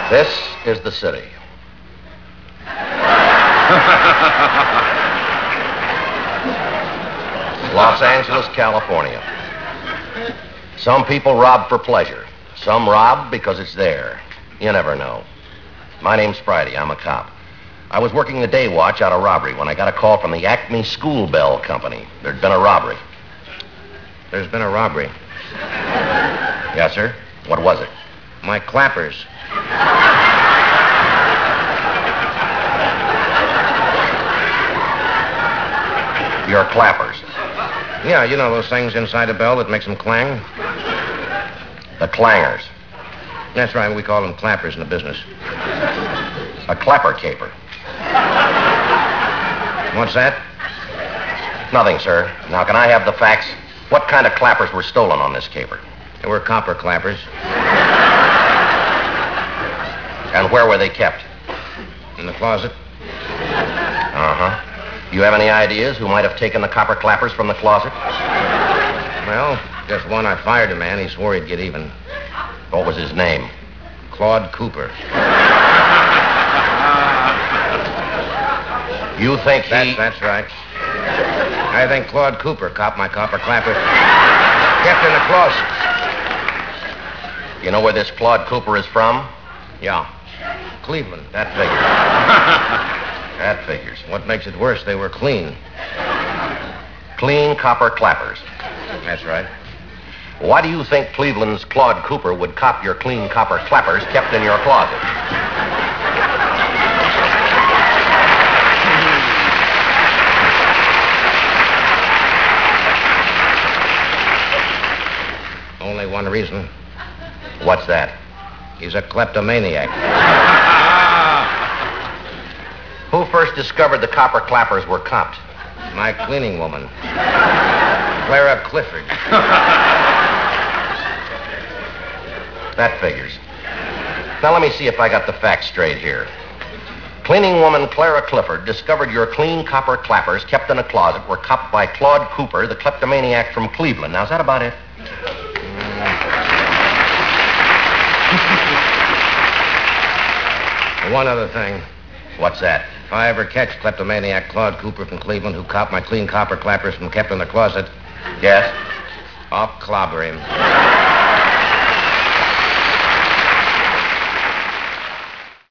This is the city. Los Angeles, California. Some people rob for pleasure. Some rob because it's there. You never know. My name's Friday. I'm a cop. I was working the day watch out of robbery when I got a call from the Acme School Bell Company. There'd been a robbery. There's been a robbery. Yes, sir? What was it? My clappers. Your clappers. Yeah, you know those things inside the bell that makes them clang? The clangers. That's right, we call them clappers in the business. A clapper caper. What's that? Nothing, sir. Now, can I have the facts? What kind of clappers were stolen on this caper? They were copper clappers. And where were they kept? In the closet. Uh-huh. Do you have any ideas who might have taken the copper clappers from the closet? Well, just one. I fired a man. He swore he'd get even. What was his name? Claude Cooper. You think he... That's right. I think Claude Cooper copped my copper clappers. Kept in the closet. You know where this Claude Cooper is from? Yeah. Cleveland. That figures. That figures. What makes it worse, they were clean. Clean copper clappers. That's right. Why do you think Cleveland's Claude Cooper would cop your clean copper clappers kept in your closet? Only one reason. What's that? He's a kleptomaniac. Who first discovered the copper clappers were copped? My cleaning woman. Clara Clifford. That figures. Now let me see if I got the facts straight here. Cleaning woman Clara Clifford discovered your clean copper clappers kept in a closet were copped by Claude Cooper, the kleptomaniac from Cleveland. Now, is that about it? One other thing. What's that? If I ever catch kleptomaniac Claude Cooper from Cleveland who copped my clean copper clappers from kept in the closet... Yes? I'll clobber him.